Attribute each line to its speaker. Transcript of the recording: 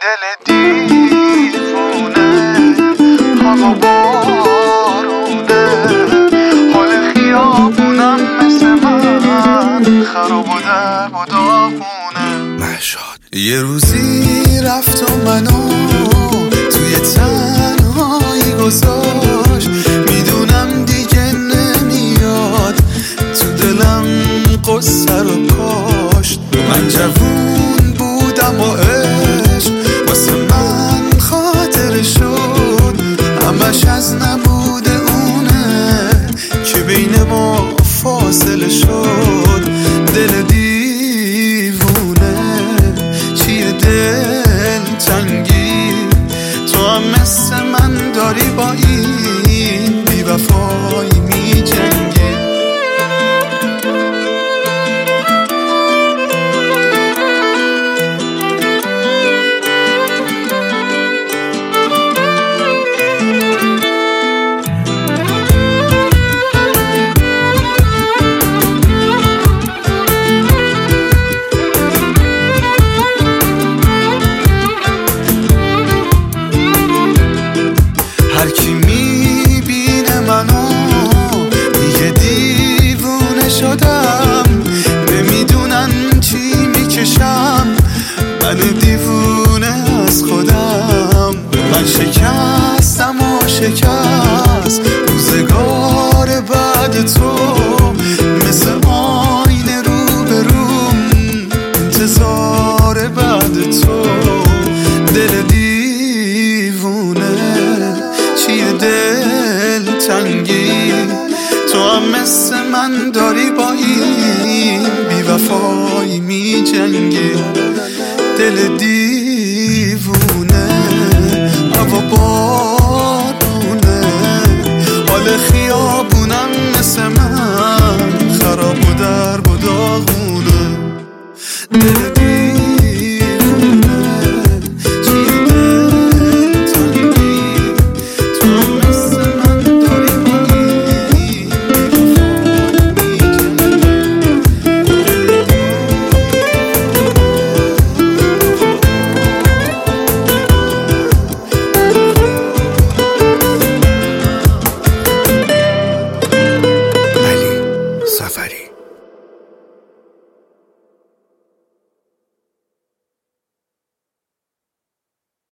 Speaker 1: دل دیوونه هوا بارونه، حال خیابونم مثل من خراب و درب و داغونه.
Speaker 2: مهشاد یه روزی رفت و منو توی تنهایی گذاشت، میدونم دیگه نمیاد، تو دلم قصه رو کاشت. من جوون بودم و عشق واسه من خاطر شد، همش از نبود اونه که بین ما فاصله شد. دل دیوونه چیه دل تنگی، تو هم مثل من داری با این بی وفایی می جنگی. هر کی میبینه منو میگه دیوونه شدم، نمیدونن چی میکشم من دیوونه از خودم. من شکستم و شکست روزگار بعد تو، مثل آینه رو به روم انتظار بعد تو. دل دیوونه چیه دل تنگی، تو هم مثل من داری با این بی وفایی می جنگی. دل دیوونه هوا بارونه، حال خیابونم مثل من خراب و درب و داغونه. دل